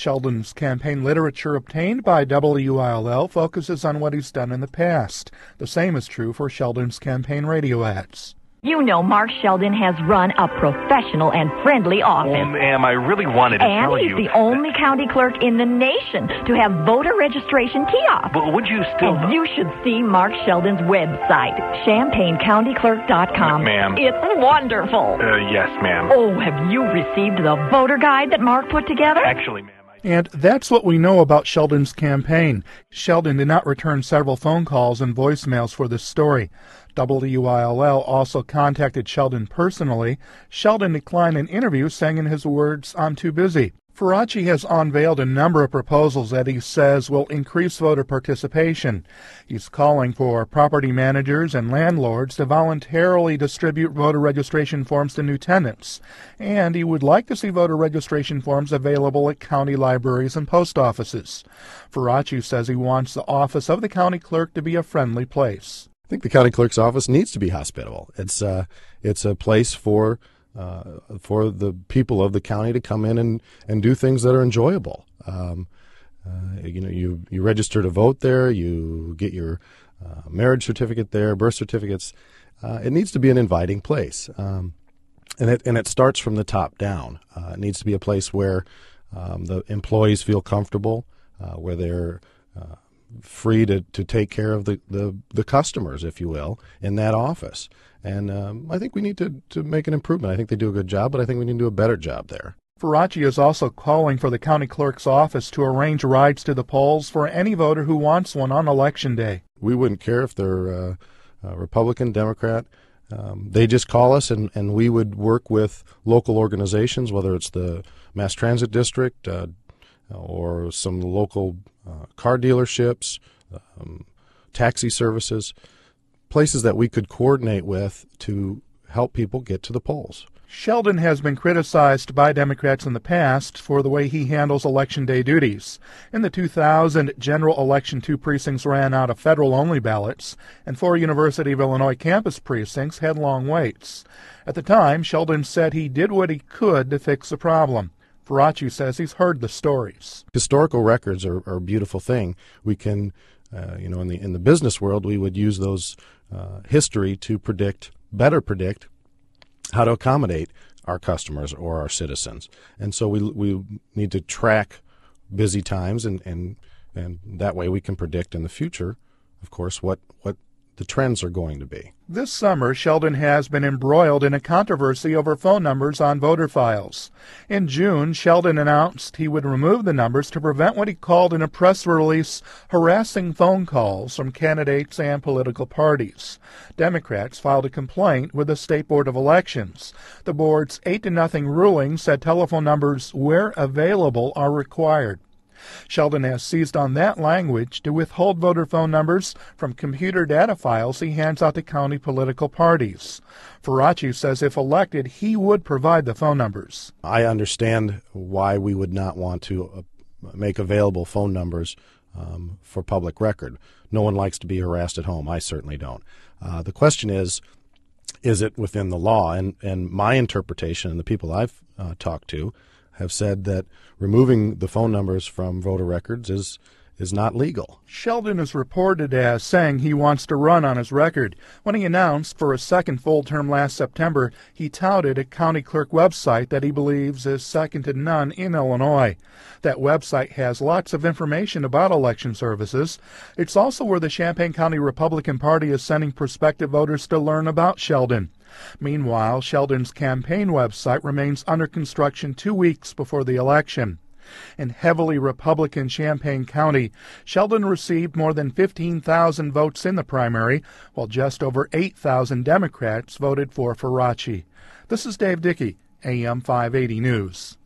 Sheldon's campaign literature obtained by WILL focuses on what he's done in the past. The same is true for Sheldon's campaign radio ads. You know Mark Sheldon has run a professional and friendly office. Oh, ma'am, I really wanted to tell you. And he's the only county clerk in the nation to have voter registration kiosks. But would you still... And you should see Mark Sheldon's website, ChampaignCountyClerk.com. Ma'am. It's wonderful. Yes, ma'am. Oh, have you received the voter guide that Mark put together? Actually, ma'am. And that's what we know about Sheldon's campaign. Sheldon did not return several phone calls and voicemails for this story. WILL also contacted Sheldon personally. Sheldon declined an interview, saying in his words, "I'm too busy." Faraci has unveiled a number of proposals that he says will increase voter participation. He's calling for property managers and landlords to voluntarily distribute voter registration forms to new tenants. And he would like to see voter registration forms available at county libraries and post offices. Faraci says he wants the office of the county clerk to be a friendly place. I think the county clerk's office needs to be hospitable. It's a place for the people of the county to come in and do things that are enjoyable. You register to vote there. You get your marriage certificate there, birth certificates. It needs to be an inviting place, and it starts from the top down. It needs to be a place where the employees feel comfortable, where they're free to take care of the customers, if you will, in that office. And I think we need to make an improvement. I think they do a good job, but I think we need to do a better job there. Faraci is also calling for the county clerk's office to arrange rides to the polls for any voter who wants one on Election Day. We wouldn't care if they're Republican, Democrat. They just call us, and we would work with local organizations, whether it's the Mass Transit District or some local car dealerships, taxi services, places that we could coordinate with to help people get to the polls. Sheldon has been criticized by Democrats in the past for the way he handles Election Day duties. In the 2000 general election, 2 precincts ran out of federal-only ballots, and 4 University of Illinois campus precincts had long waits. At the time, Sheldon said he did what he could to fix the problem. Faraci says he's heard the stories. Historical records are a beautiful thing. We can, in the business world, we would use those history to better predict how to accommodate our customers or our citizens. And so we need to track busy times, and that way we can predict in the future, of course, what the trends are going to be. This summer, Sheldon has been embroiled in a controversy over phone numbers on voter files. In June, Sheldon announced he would remove the numbers to prevent what he called in a press release harassing phone calls from candidates and political parties. Democrats filed a complaint with the State Board of Elections. The board's 8-0 ruling said telephone numbers, where available, are required. Sheldon has seized on that language to withhold voter phone numbers from computer data files he hands out to county political parties. Faraci says if elected, he would provide the phone numbers. I understand why we would not want to make available phone numbers for public record. No one likes to be harassed at home. I certainly don't. The question is it within the law? And my interpretation, and the people I've talked to, have said that removing the phone numbers from voter records is not legal. Sheldon is reported as saying he wants to run on his record. When he announced for a second full term last September, he touted a county clerk website that he believes is second to none in Illinois. That website has lots of information about election services. It's also where the Champaign County Republican Party is sending prospective voters to learn about Sheldon. Meanwhile, Sheldon's campaign website remains under construction 2 weeks before the election. In heavily Republican Champaign County, Sheldon received more than 15,000 votes in the primary, while just over 8,000 Democrats voted for Faraci. This is Dave Dickey, AM 580 News.